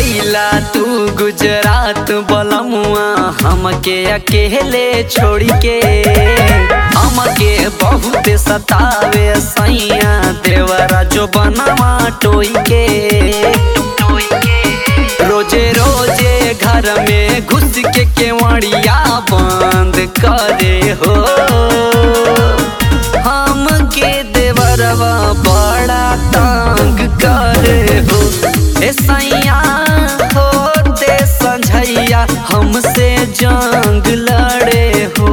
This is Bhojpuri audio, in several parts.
गईला तू गुजरात बलमुआ हमके अकेले छोड़ के। हमके बहुत सतावे सैया देवरा जो बनवा टोई के। रोजे रोजे घर में घुस के केवड़िया बंद करे हो। हमके देवरवा बड़ा तंग करे हो। ए सैया होते संझैया हमसे जंग लड़े हो।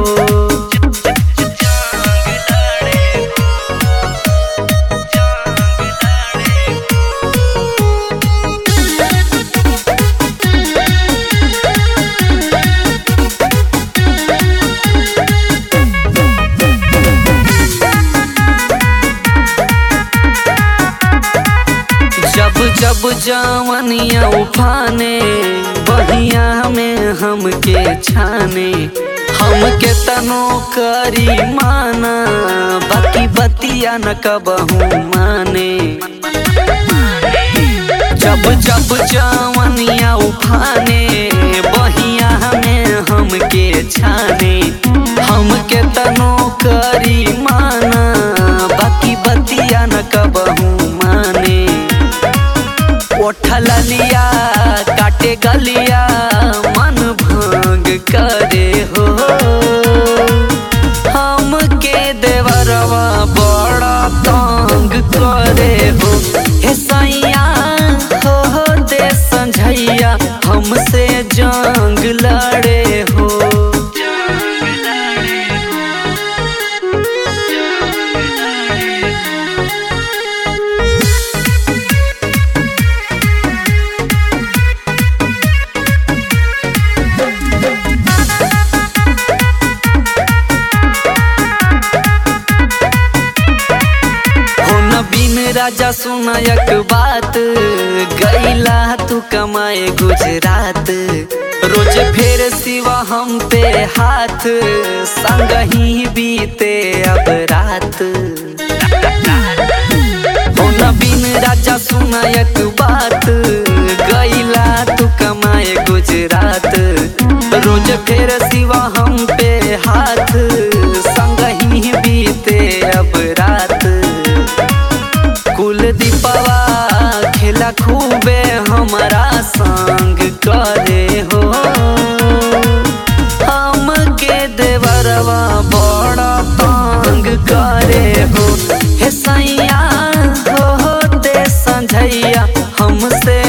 जब जवनिया उफाने बहिया में हमके छाने। हमके तनो करी माना बाकी बतिया न कबहू माने। जब जवनिया उफाने बहिया में हमके छाने। हमके तनो करी माना बाकी बतिया न कबहू माने। उठल लिया काटे गलिया मन भंग करे हो। हमके देवरवा बड़ा तंग करे हो। हे सैया हो दे संझैया हमसे जंग लड़े हो। राजा सुनायक बात गईला तू कमाए गुजरात। रोज फेर सिवा हम पे हाथ संग ही बीते अब रात। हो नबीन राजा सुनायक बात गईला तू कमाए गुजरात। रोज फेर सिवा हम पे हाथ संग ही बीते अब रात। कुल दीपवा खेला खूबे हमारा संग करे हो। हमके देवरवा बड़ा तंग करे हो। हे सैया होते संझैया हमसे